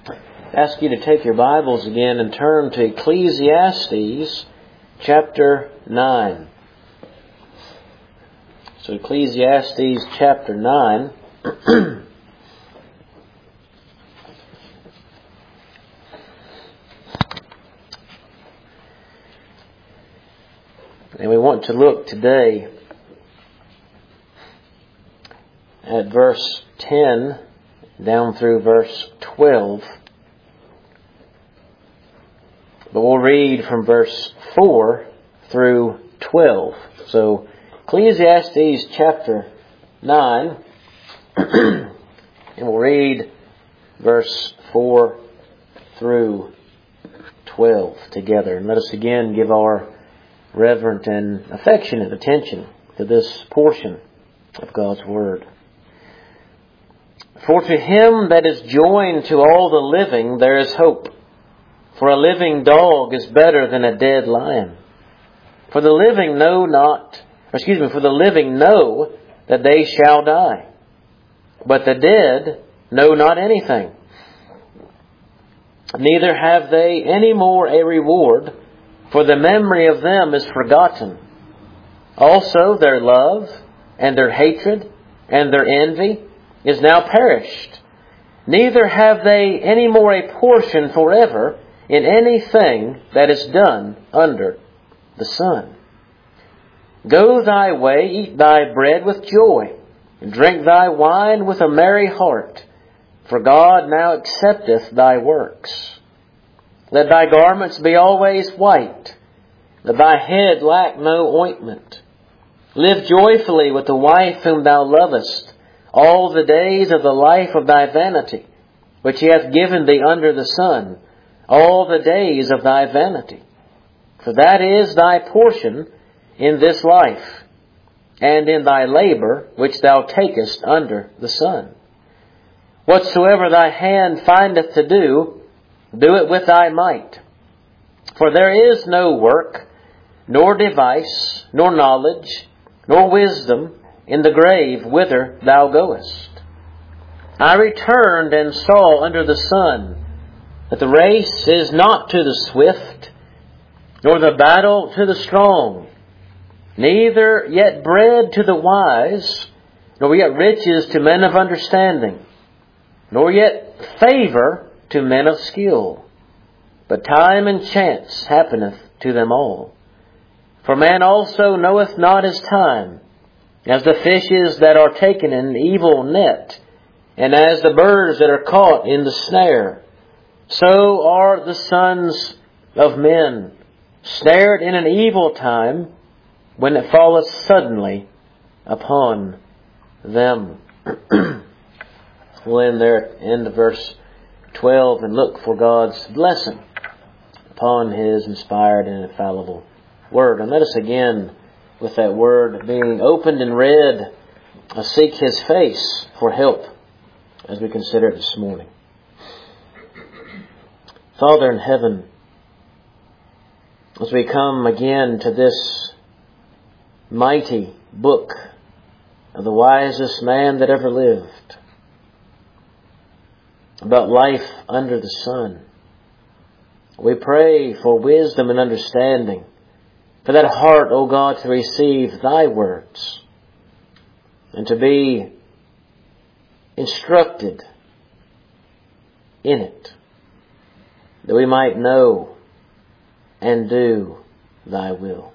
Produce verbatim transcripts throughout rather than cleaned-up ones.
I ask you to take your Bibles again and turn to Ecclesiastes chapter nine. So Ecclesiastes chapter nine. And we want to look today at verse ten down through verse twelve. But we'll read from verse four through twelve. So Ecclesiastes chapter nine, and we'll read verse four through twelve together. And let us again give our reverent and affectionate attention to this portion of God's Word. For to him that is joined to all the living there is hope. For a living dog is better than a dead lion. For the living know not, or excuse me, for the living know that they shall die. But the dead know not anything. Neither have they any more a reward, for the memory of them is forgotten. Also their love and their hatred and their envy is now perished. Neither have they any more a portion forever in anything that is done under the sun. Go thy way, eat thy bread with joy, and drink thy wine with a merry heart, for God now accepteth thy works. Let thy garments be always white, that thy head lack no ointment. Live joyfully with the wife whom thou lovest, all the days of the life of thy vanity, which he hath given thee under the sun, all the days of thy vanity. For that is thy portion in this life, and in thy labor which thou takest under the sun. Whatsoever thy hand findeth to do, do it with thy might. For there is no work, nor device, nor knowledge, nor wisdom in the grave whither thou goest. I returned and saw under the sun that the race is not to the swift, nor the battle to the strong, neither yet bread to the wise, nor yet riches to men of understanding, nor yet favor to men of skill. But time and chance happeneth to them all. For man also knoweth not his time, as the fishes that are taken in evil net, and as the birds that are caught in the snare. So are the sons of men snared in an evil time, when it falleth suddenly upon them. We'll end there at the end of verse twelve and look for God's blessing upon His inspired and infallible Word. And let us again, with that Word being opened and read, seek His face for help as we consider it this morning. Father in heaven, as we come again to this mighty book of the wisest man that ever lived, about life under the sun, we pray for wisdom and understanding, for that heart, O God, to receive Thy words and to be instructed in it, that we might know and do Thy will.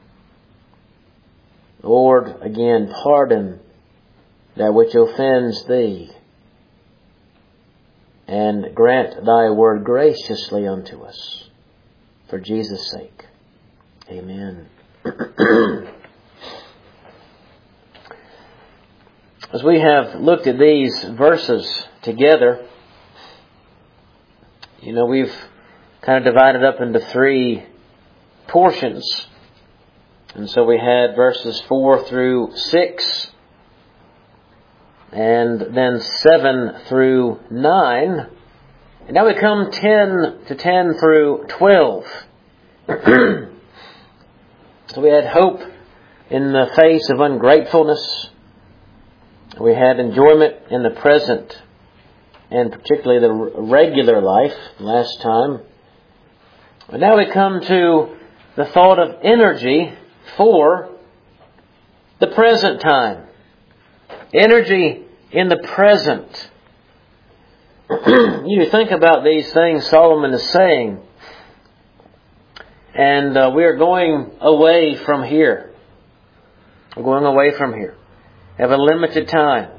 Lord, again, pardon that which offends Thee, and grant Thy word graciously unto us. For Jesus' sake. Amen. As we have looked at these verses together, you know, we've kind of divided up into three portions. And so we had verses four through six, and then seven through nine. And now we come ten to ten through twelve. So we had hope in the face of ungratefulness. We had enjoyment in the present. and particularly the regular life last time. But now we come to the thought of energy for the present time. Energy in the present. You think about these things Solomon is saying, and uh, we are going away from here. We're going away from here. Have a limited time.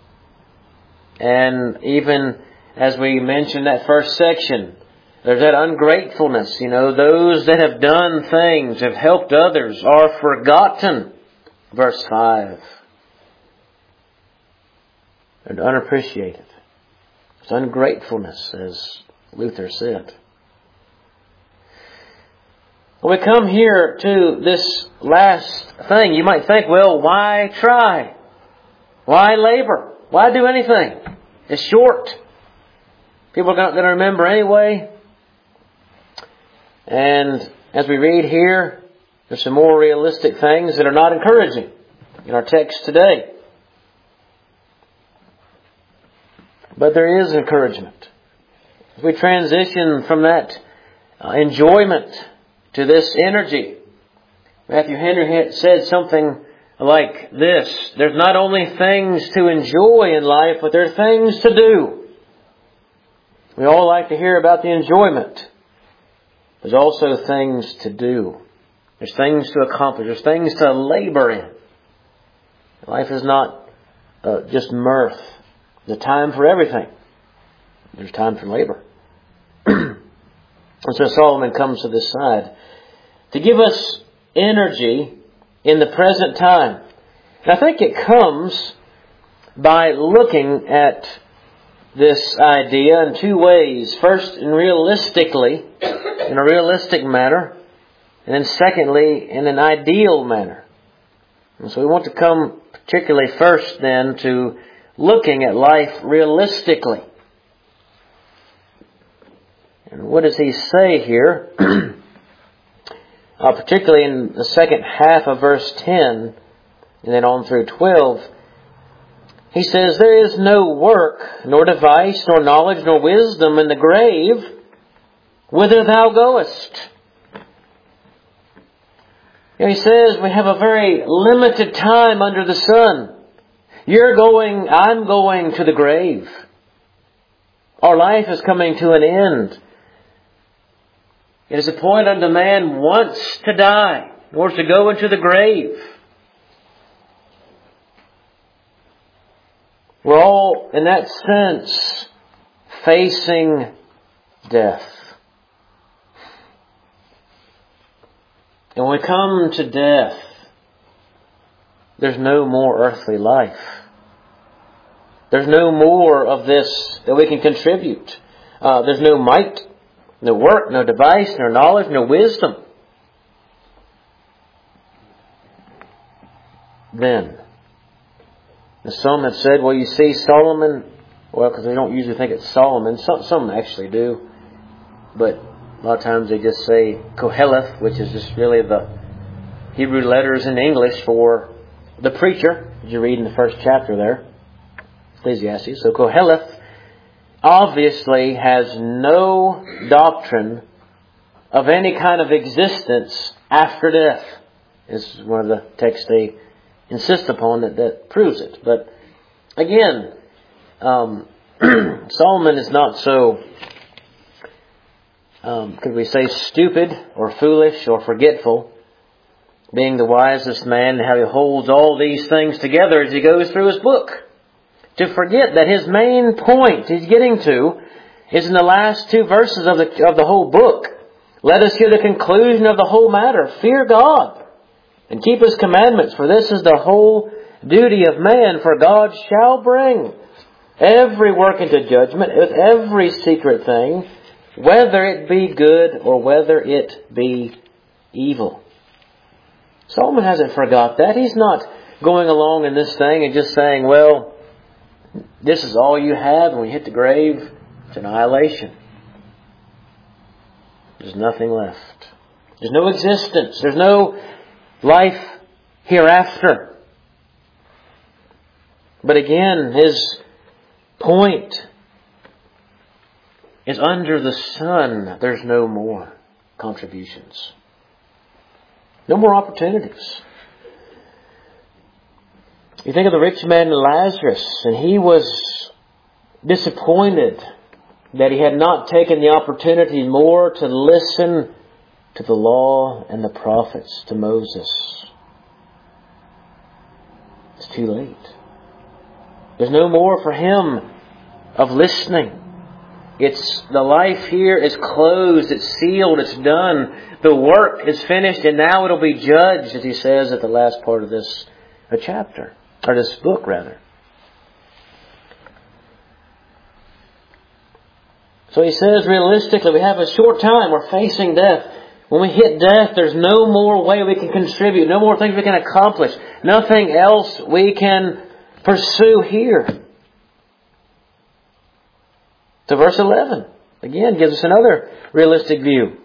And even as we mentioned that first section, there's that ungratefulness. You know, those that have done things, have helped others, are forgotten. Verse five. And unappreciated. It's ungratefulness, as Luther said. When we come here to this last thing, you might think, well, why try? Why labor? Why do anything? It's short. People are not going to remember anyway. And as we read here, there's some more realistic things that are not encouraging in our text today. But there is encouragement. As we transition from that uh, enjoyment to this energy, Matthew Henry said something like this: there's not only things to enjoy in life, but there are things to do. We all like to hear about the enjoyment. There's also things to do. There's things to accomplish. There's things to labor in. Life is not uh, just mirth. There's a time for everything. There's time for labor. And so Solomon comes to this side to give us energy in the present time. And I think it comes by looking at this idea in two ways. First, in realistically, in a realistic manner, and then secondly, in an ideal manner. And so we want to come particularly first then to looking at life realistically. And what does he say here? uh, particularly in the second half of verse ten, and then on through twelve, he says, there is no work, nor device, nor knowledge, nor wisdom in the grave, whither thou goest. You know, he says we have a very limited time under the sun. You're going, I'm going to the grave. Our life is coming to an end. It is appointed unto man once to die, in order to go into the grave. We're all, in that sense, facing death. And when we come to death, there's no more earthly life. There's no more of this that we can contribute. Uh, there's no might, no work, no device, no knowledge, no wisdom. Then, some have said, well, you see, Solomon, well, because they don't usually think it's Solomon. Some, some actually do. But a lot of times they just say Koheleth, which is just really the Hebrew letters in English for the preacher, as you read in the first chapter there, Ecclesiastes. So Koheleth obviously has no doctrine of any kind of existence after death. This is one of the texts they insist upon that, that proves it. But again, um, Solomon is not so, um, could we say, stupid or foolish or forgetful, being the wisest man, how he holds all these things together as he goes through his book, to forget that his main point he's getting to is in the last two verses of the of the whole book. Let us hear the conclusion of the whole matter. Fear God and keep His commandments, for this is the whole duty of man. For God shall bring every work into judgment with every secret thing, whether it be good or whether it be evil. Solomon hasn't forgot that. He's not going along in this thing and just saying, well, this is all you have, and when you hit the grave, it's annihilation. There's nothing left. There's no existence. There's no life hereafter. But again, his point is under the sun, there's no more contributions. No more opportunities. You think of the rich man Lazarus, and he was disappointed that he had not taken the opportunity more to listen to the law and the prophets, to Moses. It's too late. There's no more for him of listening. It's the life here is closed, it's sealed, it's done. The work is finished, and now it'll be judged, as he says at the last part of this uh, chapter, or this book rather. So he says, realistically, we have a short time. We're facing death. When we hit death, there's no more way we can contribute, no more things we can accomplish, nothing else we can pursue here. So verse eleven, again, gives us another realistic view.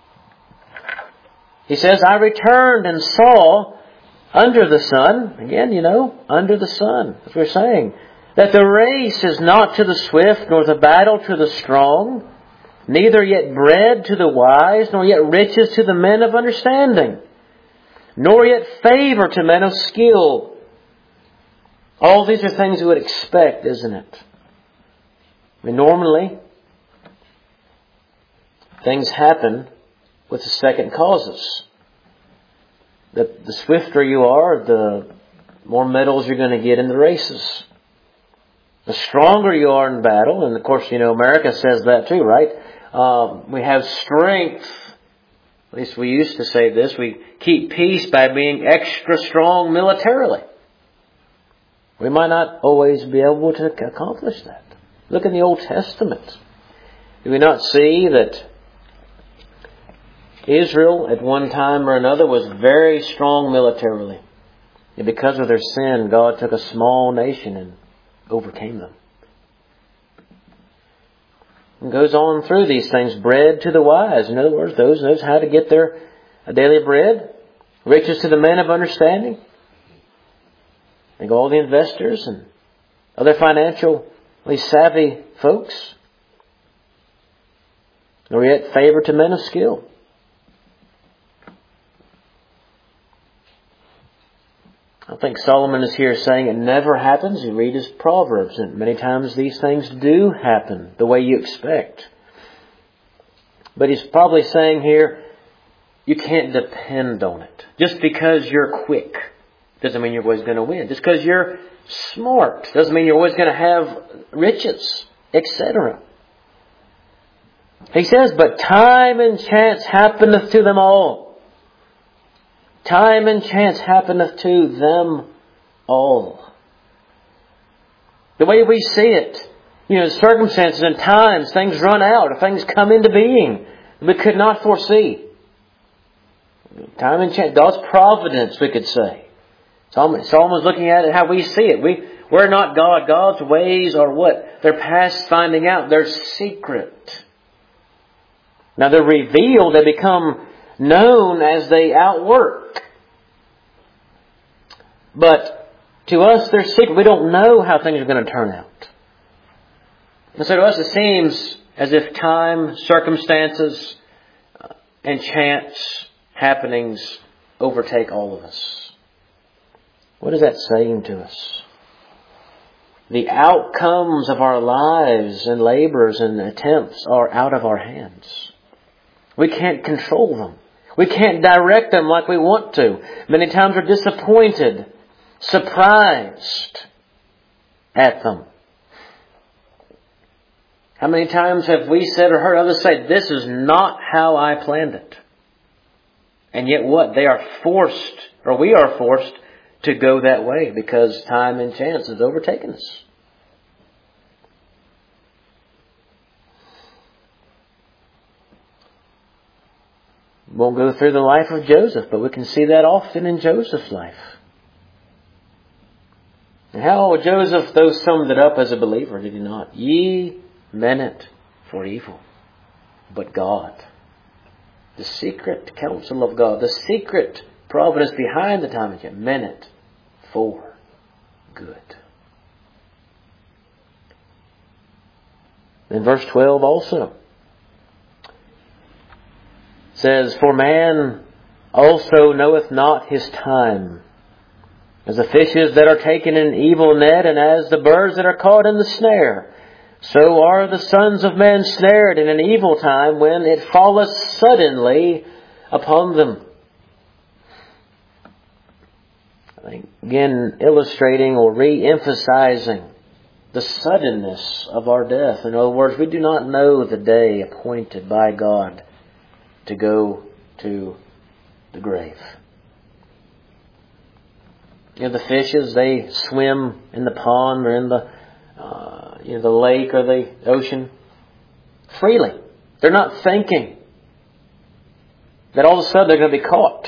He says, I returned and saw under the sun, again, you know, under the sun, as we're saying, that the race is not to the swift, nor the battle to the strong, neither yet bread to the wise, nor yet riches to the men of understanding, nor yet favor to men of skill. All these are things we would expect, isn't it? I mean, normally, things happen with the second causes. The, the swifter you are, the more medals you're going to get in the races. The stronger you are in battle, and of course, you know, America says that too, right? Um, we have strength. At least we used to say this. We keep peace by being extra strong militarily. We might not always be able to accomplish that. Look in the Old Testament. Do we not see that Israel at one time or another was very strong militarily? And because of their sin, God took a small nation and overcame them. And goes on through these things. Bread to the wise. In other words, those knows how to get their daily bread. Riches to the men of understanding. Think all the investors and other financially savvy folks. Nor yet favor to men of skill. I think Solomon is here saying it never happens. You read his Proverbs, and many times these things do happen the way you expect. But he's probably saying here, you can't depend on it. Just because you're quick doesn't mean you're always going to win. Just because you're smart doesn't mean you're always going to have riches, et cetera. He says, but time and chance happeneth to them all. Time and chance happeneth to them all. The way we see it, you know, circumstances and times, things run out, things come into being we could not foresee. Time and chance, God's providence, we could say. Solomon, Solomon's looking at it how we see it. We, we're not God. God's ways are what? They're past finding out. They're secret. Now they're revealed. They become known as they outwork. But to us, they're secret. We don't know how things are going to turn out. And so to us, it seems as if time, circumstances, and chance happenings overtake all of us. What is that saying to us? The outcomes of our lives and labors and attempts are out of our hands. We can't control them. We can't direct them like we want to. Many times we're disappointed, surprised at them. How many times have we said or heard others say, this is not how I planned it? And yet what? They are forced, or we are forced, to go that way because time and chance has overtaken us. Won't go through the life of Joseph, but we can see that often in Joseph's life. And how Joseph, though, summed it up as a believer, did he not? Ye meant it for evil, but God. The secret counsel of God, the secret providence behind the time and chance, meant it for good. In verse twelve also, it says, "For man also knoweth not his time, as the fishes that are taken in evil net, and as the birds that are caught in the snare. So are the sons of men snared in an evil time, when it falleth suddenly upon them." Again, illustrating or re-emphasizing the suddenness of our death. In other words, we do not know the day appointed by God to go to the grave. You know, the fishes, they swim in the pond or in the uh, you know, the lake or the ocean freely. They're not thinking that all of a sudden they're going to be caught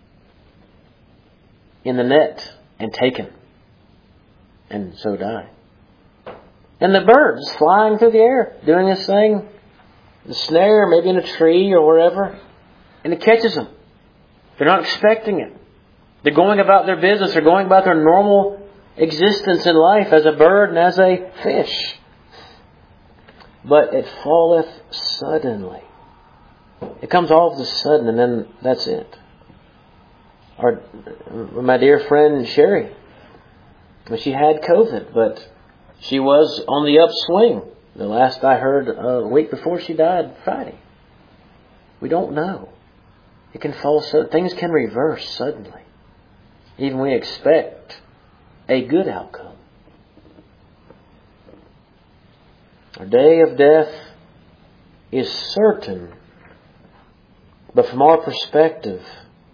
in the net and taken and so die. And the birds flying through the air, doing this thing, the snare, maybe in a tree or wherever, and it catches them. They're not expecting it. They're going about their business. They're going about their normal existence in life as a bird and as a fish. But it falleth suddenly. It comes all of a sudden, and then that's it. Our, my dear friend Sherry, she had COVID, but she was on the upswing. The last I heard, a week before she died, Friday. We don't know. It can fall so things can reverse suddenly. Even we expect a good outcome. Our day of death is certain, but from our perspective,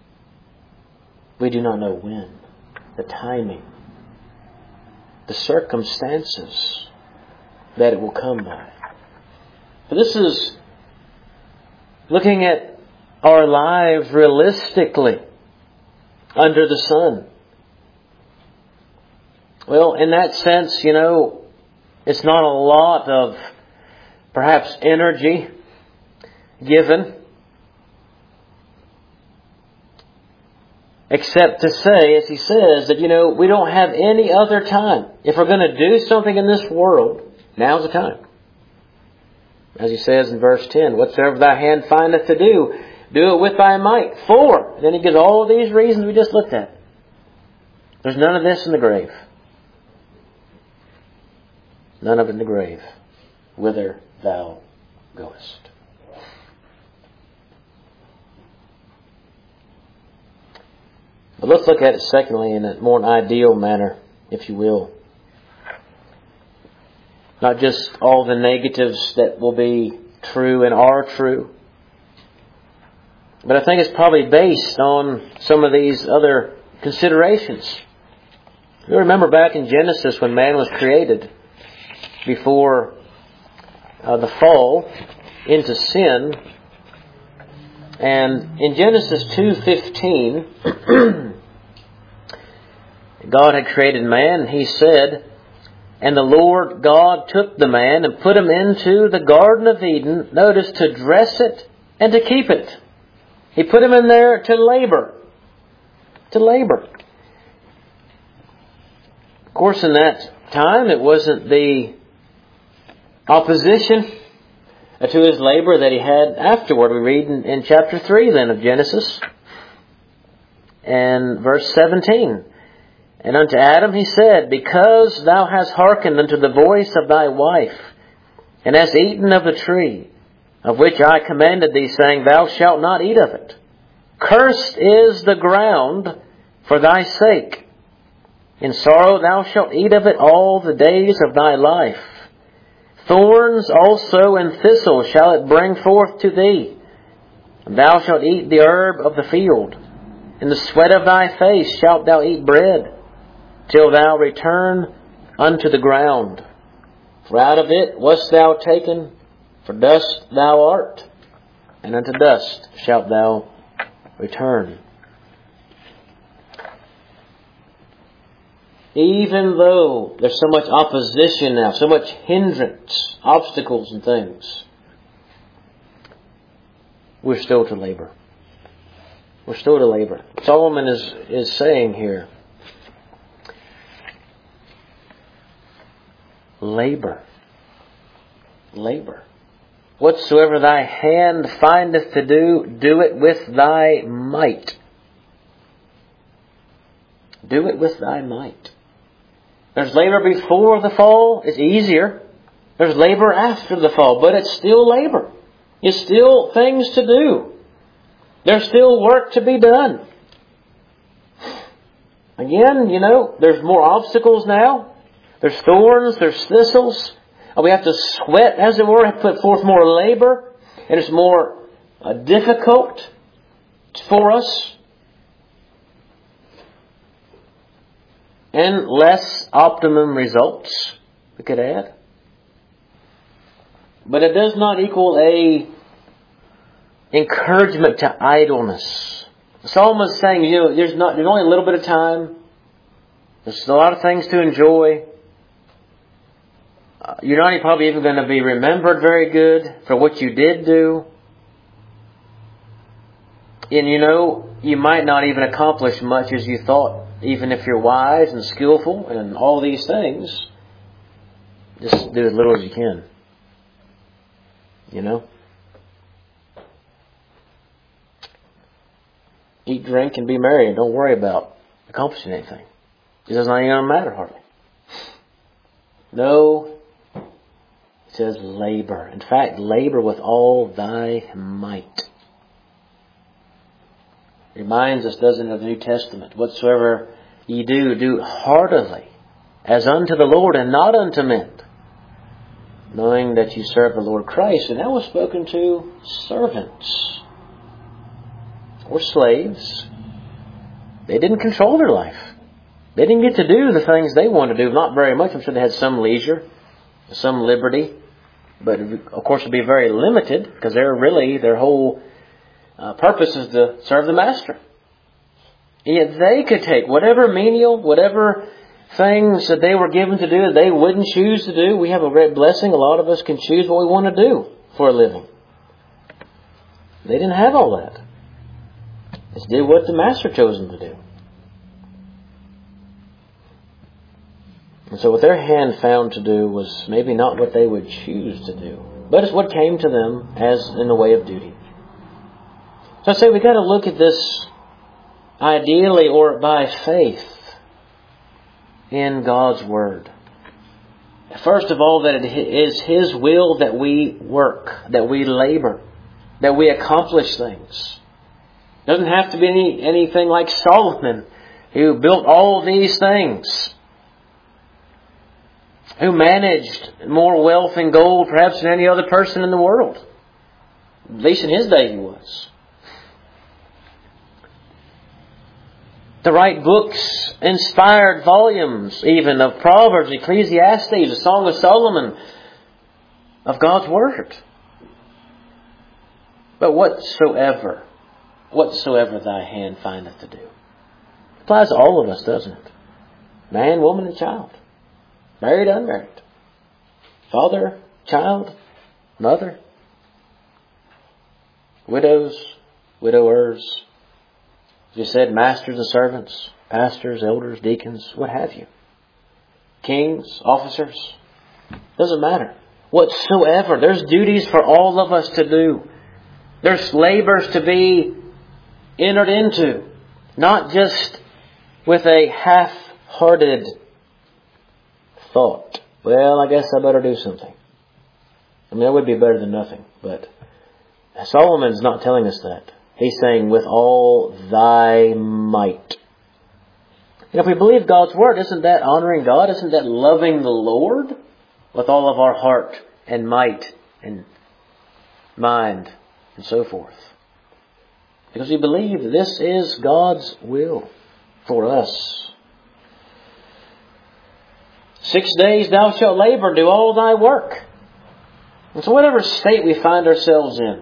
we do not know when, the timing, the circumstances that it will come by. But this is looking at our lives realistically under the sun. Well, in that sense, you know, it's not a lot of perhaps energy given, except to say, as he says, that, you know, we don't have any other time. If we're going to do something in this world, now's the time. As he says in verse ten, "Whatsoever thy hand findeth to do, do it with thy might." For, and then he gives all of these reasons we just looked at. There's none of this in the grave. None of it in the grave, whither thou goest. But let's look at it secondly in a more ideal manner, if you will. Not just all the negatives that will be true and are true, but I think it's probably based on some of these other considerations. You remember back in Genesis when man was created, before uh, the fall into sin. And in Genesis two fifteen, God had created man. He said, "And the Lord God took the man and put him into the Garden of Eden," notice, "to dress it and to keep it." He put him in there to labor. To labor. Of course, in that time, it wasn't the opposition to his labor that he had afterward. We read in, in chapter three then of Genesis and verse seventeen. "And unto Adam he said, Because thou hast hearkened unto the voice of thy wife, and hast eaten of the tree, of which I commanded thee, saying, Thou shalt not eat of it. Cursed is the ground for thy sake. In sorrow thou shalt eat of it all the days of thy life. Thorns also and thistles shall it bring forth to thee. And thou shalt eat the herb of the field. In the sweat of thy face shalt thou eat bread, till thou return unto the ground. For out of it wast thou taken, for dust thou art, and unto dust shalt thou return." Even though there's so much opposition now, so much hindrance, obstacles and things, we're still to labor. We're still to labor. Solomon is, is saying here, labor. labor. Whatsoever thy hand findeth to do, do it with thy might. Do it with thy might. There's labor before the fall. It's easier. There's labor after the fall, but it's still labor. It's still things to do. There's still work to be done. Again, you know, there's more obstacles now. There's thorns, there's thistles. We have to sweat, as it were, have to put forth more labor. And it's more uh, difficult for us. And less optimum results, we could add. But it does not equal a encouragement to idleness. The psalmist is saying, you know, there's not there's only a little bit of time. There's a lot of things to enjoy. Uh, you're not probably even going to be remembered very good for what you did do. And you know, you might not even accomplish much as you thought, even if you're wise and skillful and all these things. Just do as little as you can. You know? Eat, drink, and be merry, and don't worry about accomplishing anything. It doesn't even going to matter hardly. No, it says labor. In fact, labor with all thy might. It reminds us, doesn't it, of the New Testament? Whatsoever ye do, do heartily, as unto the Lord and not unto men, knowing that you serve the Lord Christ. And that was spoken to servants or slaves. They didn't control their life. They didn't get to do the things they wanted to do. Not very much. I'm sure they had some leisure, some liberty. But of course it would be very limited, because they're really, their whole uh, purpose is to serve the master. And yet they could take whatever menial, whatever things that they were given to do that they wouldn't choose to do. We have a great blessing. A lot of us can choose what we want to do for a living. They didn't have all that. They did what the master chose them to do. And so what their hand found to do was maybe not what they would choose to do, but it's what came to them as in the way of duty. So I say we've got to look at this ideally or by faith in God's Word. First of all, that it is His will that we work, that we labor, that we accomplish things. It doesn't have to be any, anything like Solomon, who built all these things, who managed more wealth and gold perhaps than any other person in the world. At least in his day he was. To write books, inspired volumes even of Proverbs, Ecclesiastes, the Song of Solomon, of God's Word. But whatsoever, whatsoever thy hand findeth to do. Applies to all of us, doesn't it? Man, woman, and child. Married, unmarried. Father, child, mother. Widows, widowers. As you said, masters and servants, pastors, elders, deacons, what have you. Kings, officers. Doesn't matter. Whatsoever. There's duties for all of us to do. There's labors to be entered into. Not just with a half-hearted thought. Well, I guess I better do something. I mean, that would be better than nothing. But Solomon's not telling us that. He's saying, with all thy might. And if we believe God's Word, isn't that honoring God? Isn't that loving the Lord? With all of our heart and might and mind and so forth. Because we believe that this is God's will for us. Six days thou shalt labor, do all thy work. And so whatever state we find ourselves in,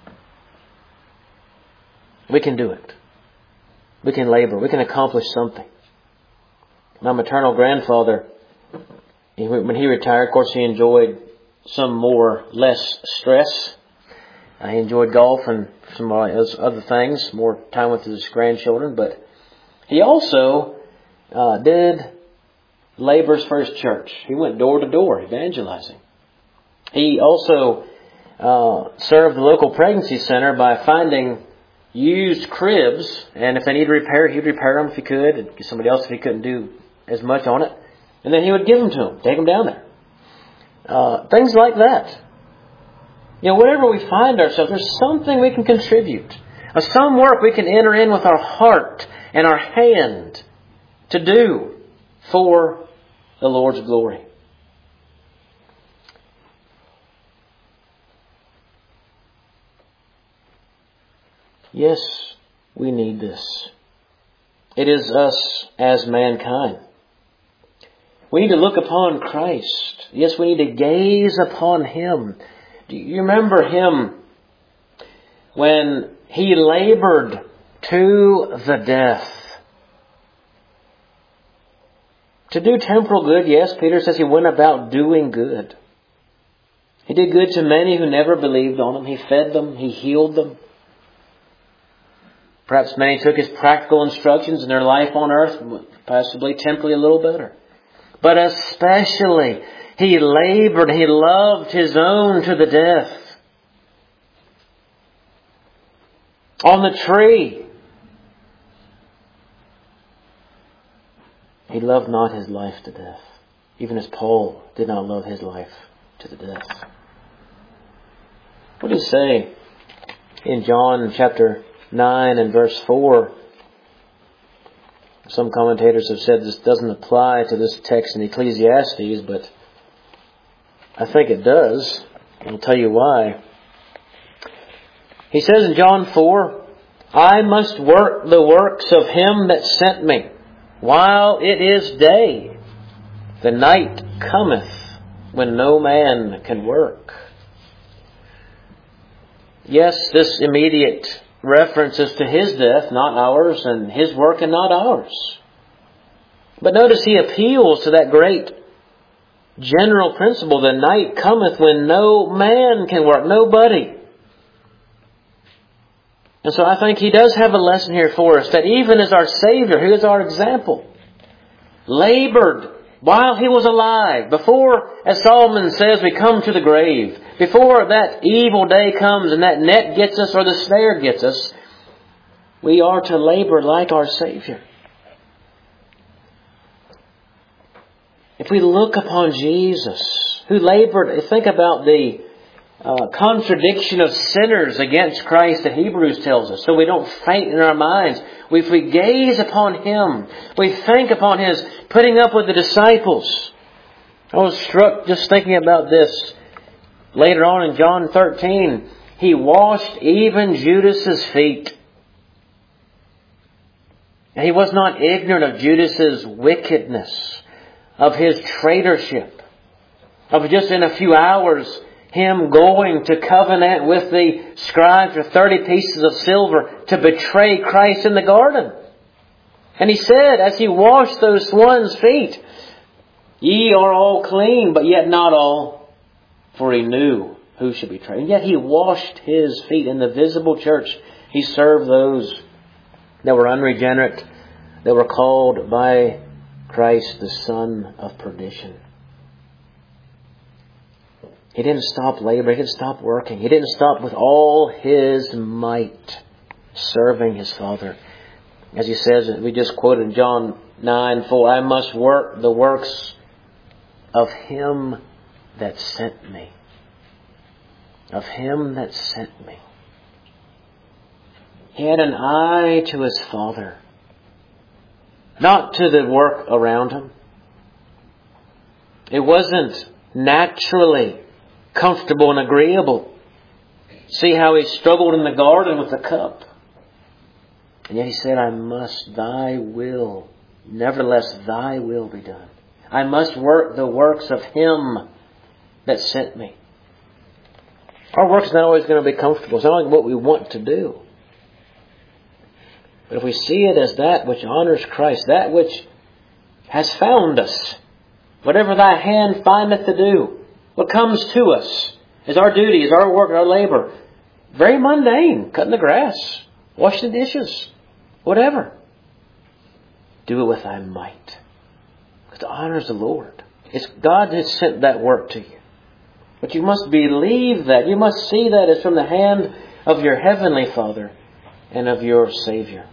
we can do it. We can labor. We can accomplish something. My maternal grandfather, when he retired, of course he enjoyed some more, less stress. Uh, he enjoyed golf and some other things, more time with his grandchildren. But he also uh, did labors for his church. He went door to door evangelizing. He also uh, served the local pregnancy center by finding used cribs, and if they needed repair, he'd repair them if he could, and get somebody else if he couldn't do as much on it. And then he would give them to them, take them down there. Uh, things like that. You know, wherever we find ourselves, there's something we can contribute. Uh, some work we can enter in with our heart and our hand to do for the Lord's glory. Yes, we need this. It is us as mankind. We need to look upon Christ. Yes, we need to gaze upon Him. Do you remember Him when He labored to the death? To do temporal good, yes, Peter says He went about doing good. He did good to many who never believed on Him. He fed them. He healed them. Perhaps many took His practical instructions in their life on earth, possibly temporarily a little better. But especially, He labored, He loved His own to the death. On the tree, He loved not His life to death, even as Paul did not love his life to the death. What does He say in John chapter nine and verse four? Some commentators have said this doesn't apply to this text in Ecclesiastes, but I think it does. I'll tell you why. He says in John four, I must work the works of Him that sent me, while it is day. The night cometh when no man can work. Yes, this immediate reference is to His death, not ours, and His work and not ours. But notice He appeals to that great general principle. The night cometh when no man can work. Nobody. And so I think He does have a lesson here for us, that even as our Savior, who is our example, labored while He was alive, before, as Solomon says, we come to the grave, before that evil day comes and that net gets us or the snare gets us, we are to labor like our Savior. If we look upon Jesus, who labored, think about the uh, contradiction of sinners against Christ that Hebrews tells us, so we don't faint in our minds. If we gaze upon Him, we think upon His putting up with the disciples. I was struck just thinking about this. Later on in John thirteen, He washed even Judas's feet. And He was not ignorant of Judas's wickedness, of his traitorship, of just in a few hours him going to covenant with the scribes for thirty pieces of silver to betray Christ in the garden. And He said, as He washed those one's feet, ye are all clean, but yet not all, for He knew who should betray. And yet He washed His feet. In the visible church, He served those that were unregenerate, that were called by Christ the son of perdition. He didn't stop laboring. He didn't stop working. He didn't stop with all His might serving His Father. As He says, we just quoted John nine four, I must work the works of Him that sent me. Of Him that sent me. He had an eye to His Father, not to the work around Him. It wasn't naturally comfortable and agreeable. See how He struggled in the garden with the cup. And yet He said, I must, Thy will, nevertheless Thy will be done. I must work the works of Him that sent me. Our work's not always going to be comfortable. It's not only what we want to do. But if we see it as that which honors Christ, that which has found us, whatever Thy hand findeth to do, what comes to us is our duty, is our work, our labor. Very mundane. Cutting the grass, washing the dishes, whatever. Do it with Thy might. Because it honors the Lord. It's God that sent that work to you. But you must believe that. You must see that as from the hand of your Heavenly Father and of your Savior.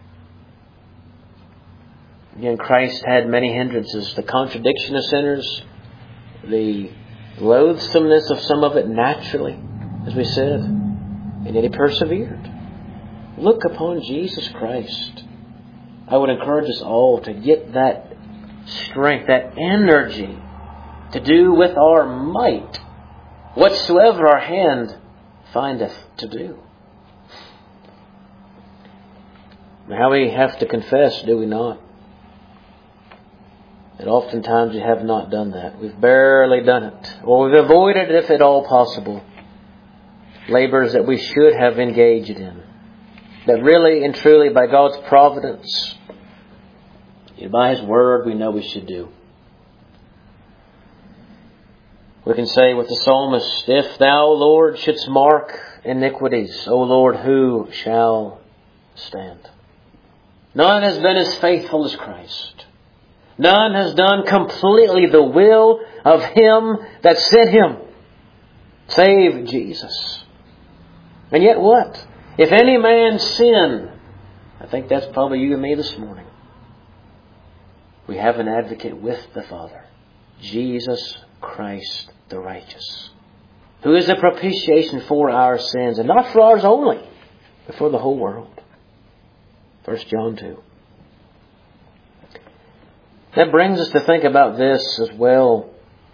Again, Christ had many hindrances. The contradiction of sinners, the loathsomeness of some of it naturally, as we said. And yet He persevered. Look upon Jesus Christ. I would encourage us all to get that strength, that energy to do with our might whatsoever our hand findeth to do. Now we have to confess, do we not? That oftentimes we have not done that. We've barely done it. Or we've avoided, if at all possible, labors that we should have engaged in. That really and truly by God's providence, by His Word, we know we should do. We can say with the psalmist, if Thou, Lord, shouldst mark iniquities, O Lord, who shall stand? None has been as faithful as Christ. None has done completely the will of Him that sent Him, save Jesus. And yet what? If any man sin, I think that's probably you and me this morning. We have an advocate with the Father, Jesus Christ the righteous, who is a propitiation for our sins, and not for ours only, but for the whole world. First John two. That brings us to think about this as well,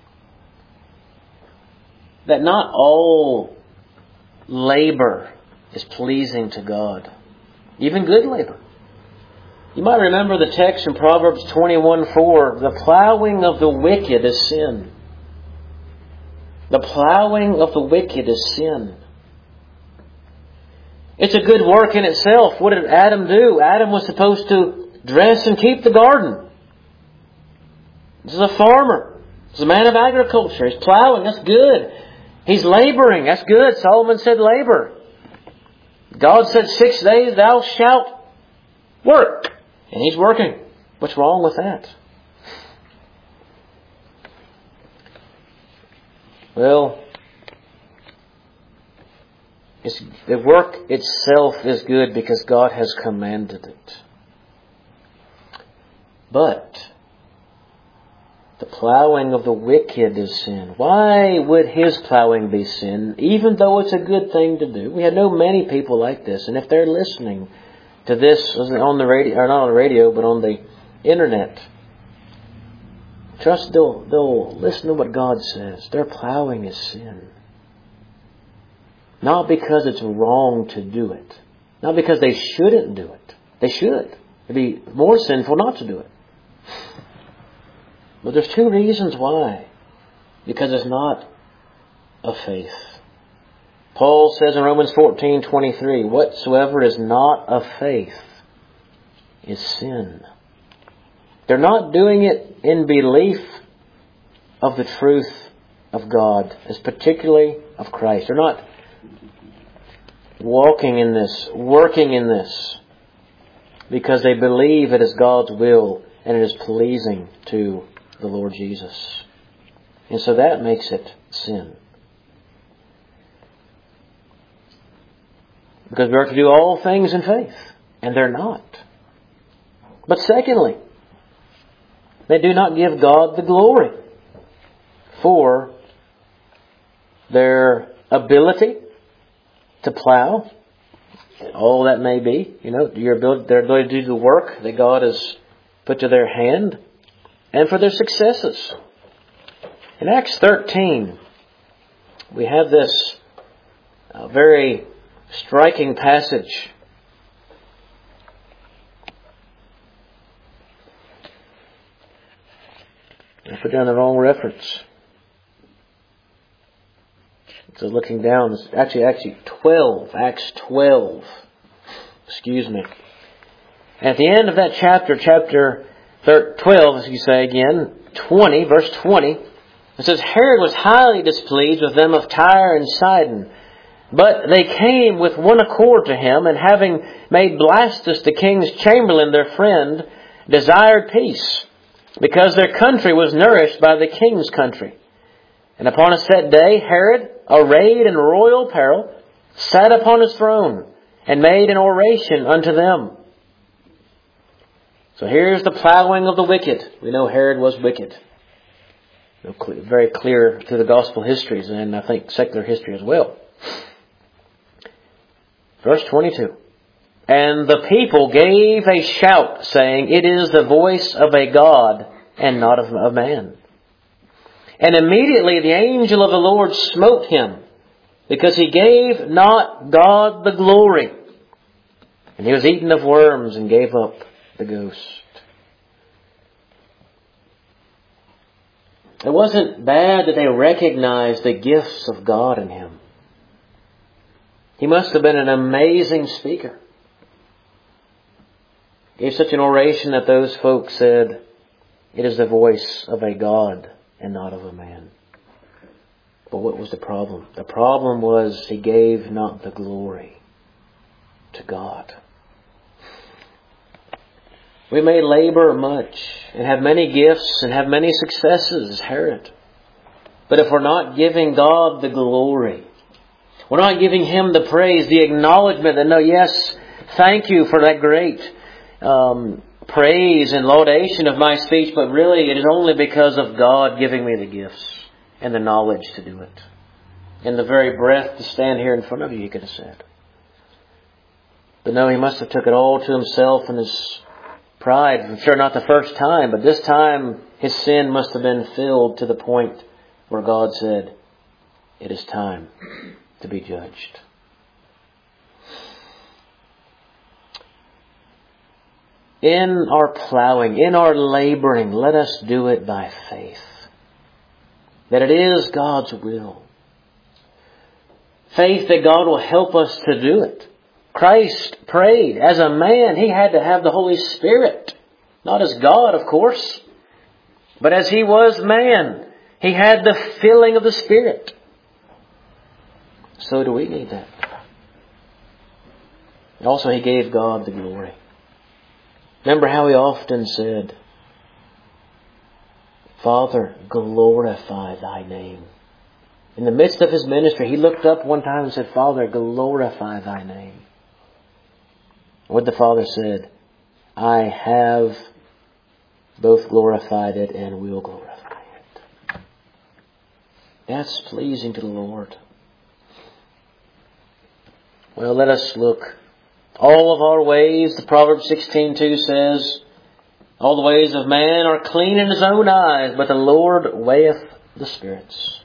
that not all labor is pleasing to God, even good labor. You might remember the text in Proverbs twenty-one four, the plowing of the wicked is sin. The plowing of the wicked is sin. It's a good work in itself. What did Adam do? Adam was supposed to dress and keep the garden. This is a farmer. This is a man of agriculture. He's plowing. That's good. He's laboring. That's good. Solomon said labor. God said six days thou shalt work. And he's working. What's wrong with that? Well, it's, the work itself is good because God has commanded it. But the plowing of the wicked is sin. Why would his plowing be sin, even though it's a good thing to do? We have know many people like this, and if they're listening to this on the radio, or not on the radio, but on the internet, trust they'll, they'll listen to what God says. Their plowing is sin. Not because it's wrong to do it. Not because they shouldn't do it. They should. It'd be more sinful not to do it. But there's two reasons why. Because it's not of faith. Paul says in Romans fourteen twenty-three, whatsoever is not of faith is sin. They're not doing it in belief of the truth of God, as particularly of Christ. They're not walking in this, working in this, because they believe it is God's will and it is pleasing to the Lord Jesus. And so that makes it sin. Because we are to do all things in faith, and they're not. But secondly, they do not give God the glory for their ability to plow, all that may be, you know, your ability, their ability to do the work that God has put to their hand, and for their successes. In Acts thirteen, we have this uh, very striking passage. I put down the wrong reference. So looking down, it's actually actually twelve, Acts twelve. Excuse me. And at the end of that chapter, chapter twelve, as you say again, twenty, verse twenty, it says, Herod was highly displeased with them of Tyre and Sidon. But they came with one accord to him, and having made Blastus the king's chamberlain their friend, desired peace, because their country was nourished by the king's country. And upon a set day, Herod, arrayed in royal apparel, sat upon his throne, and made an oration unto them. So here's the plowing of the wicked. We know Herod was wicked. Very clear through the gospel histories and I think secular history as well. Verse twenty-two. And the people gave a shout, saying, It is the voice of a God, and not of a man. And immediately the angel of the Lord smote him, because he gave not God the glory. And he was eaten of worms and gave up the ghost. It wasn't bad that they recognized the gifts of God in him. He must have been an amazing speaker. Gave such an oration that those folks said, It is the voice of a God and not of a man. But what was the problem? The problem was he gave not the glory to God. We may labor much and have many gifts and have many successes as Herod. But if we're not giving God the glory, we're not giving Him the praise, the acknowledgement that, no, yes, thank you for that great um, praise and laudation of my speech, but really it is only because of God giving me the gifts and the knowledge to do it. And the very breath to stand here in front of you, He could have said. But no, He must have took it all to Himself and His pride. I'm sure not the first time, but this time His sin must have been filled to the point where God said, It is time to be judged. In our plowing, in our laboring, let us do it by faith. That it is God's will. Faith that God will help us to do it. Christ prayed. As a man, He had to have the Holy Spirit. Not as God, of course. But as He was man, He had the filling of the Spirit. So do we need that. Also, He gave God the glory. Remember how He often said, Father, glorify Thy name. In the midst of His ministry, He looked up one time and said, Father, glorify Thy name. What the Father said, I have both glorified it and will glorify it. That's pleasing to the Lord. Well, let us look. All of our ways, the Proverbs sixteen two says, all the ways of man are clean in his own eyes, but the Lord weigheth the spirits.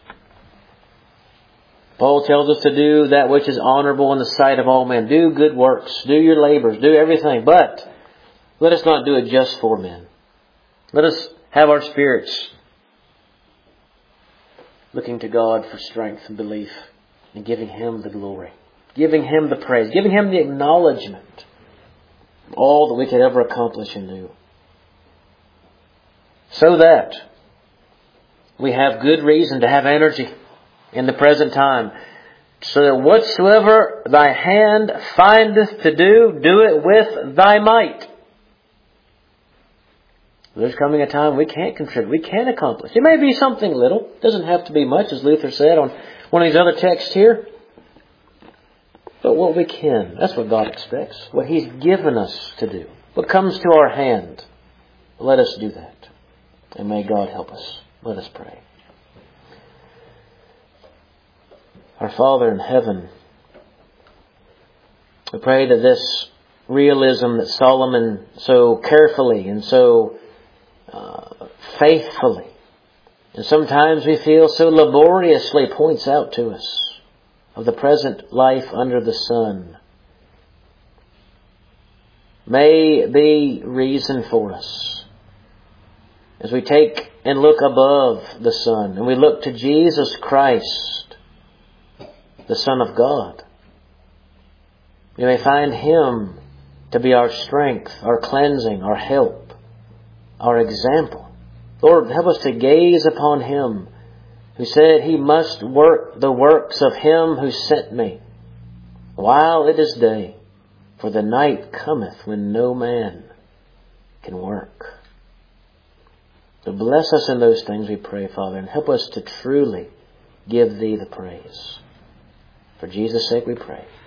Paul tells us to do that which is honorable in the sight of all men. Do good works. Do your labors. Do everything. But let us not do it just for men. Let us have our spirits looking to God for strength and belief and giving Him the glory. Giving Him the praise. Giving Him the acknowledgement of all that we could ever accomplish and do. So that we have good reason to have energy in the present time. So that whatsoever thy hand findeth to do, do it with thy might. There's coming a time we can't contribute. We can't accomplish. It may be something little. It doesn't have to be much, as Luther said on one of these other texts here. But what we can, that's what God expects. What He's given us to do. What comes to our hand. Let us do that. And may God help us. Let us pray. Our Father in heaven, we pray that this realism that Solomon so carefully and so uh, faithfully, and sometimes we feel so laboriously points out to us, of the present life under the sun, may be reason for us as we take and look above the sun and we look to Jesus Christ, the Son of God. We may find Him to be our strength, our cleansing, our help, our example. Lord, help us to gaze upon Him who said He must work the works of Him who sent me while it is day, for the night cometh when no man can work. So bless us in those things, we pray, Father, and help us to truly give Thee the praise. For Jesus' sake we pray.